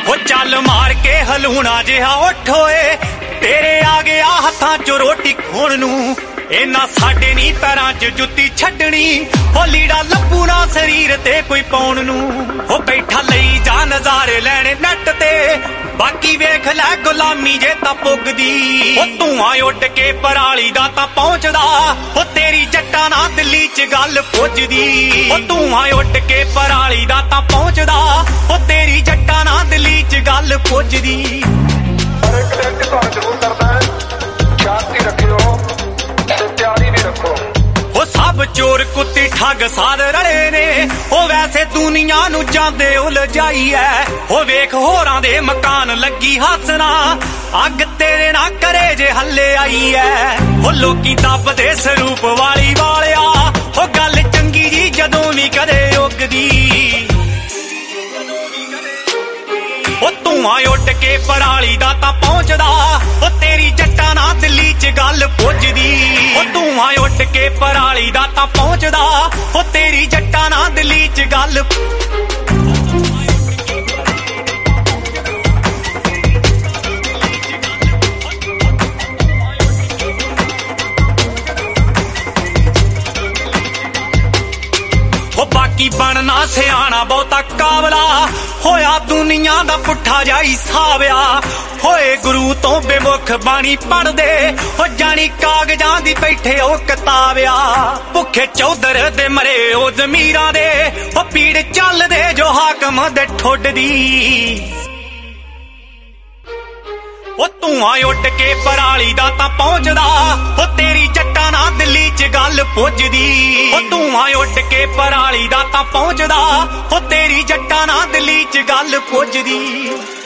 ओ चल मार के हलूना जिहा उठ होए तेरे आ गया हत्थां चो रोटी खोण नू इन्ना साडे नी पैरां च जुत्ती छड्डनी ओ लीड़ा लब्बू ना शरीर ते कोई पाउण नू ओ बैठा लई जा नज़ारे लैणे नैट ते बाकी वेख लै गुलामी जे तां पुगदी ओ धुआं उड के पराली दा तां पहुंचदा ओ तेरी जट्टा ना दिल्ली च गल पुजदी ओ धुआं उड के पराली दा तां पहुंचदा ओ तेरी जट्टा ना दिल्ली च गल पुजदी चोर कुत्ती ठग साध रले ने ओ वैसे दुनिया नू जांदे उलझाई है ओ वेख होरां दे मकान लगी हसना अग तेरे ना करे जे हल्ले आई है ओ लोकी दबदे सरूप वाली वालिया ओ गल चंगी जी जदों भी कदे उगदी ओ धुआं उड के पराली दा तां पहुंचदा ओ तेरी जट्टा ना दिल्ली च गल पुजदी ओ धुआं उड के पराली दा तां पहुंचदा ओ तेरी जट्टा ना दिल्ली च गल बाकी बनना सियाना बहुता काबला होया दुनिया दा पुठा जाई साविया होए गुरु तो बेमुख बाणी पढ़ दे हो जानी कागजां दी बैठे ओ किताबिया भुखे चौधर दे मरे ओ जमीरां दे ओ पीड़ चल दे जो हाकम दे ठुड दी ओ धुआं उड के पराली दा तां पहुंचदा ओ तेरी जट्टा ना दिल्ली च गल पुजदी ओ धुआं उड के पराली दा तां पहुंचदा ओ तेरी जट्टा ना दिल्ली च गल पुजदी।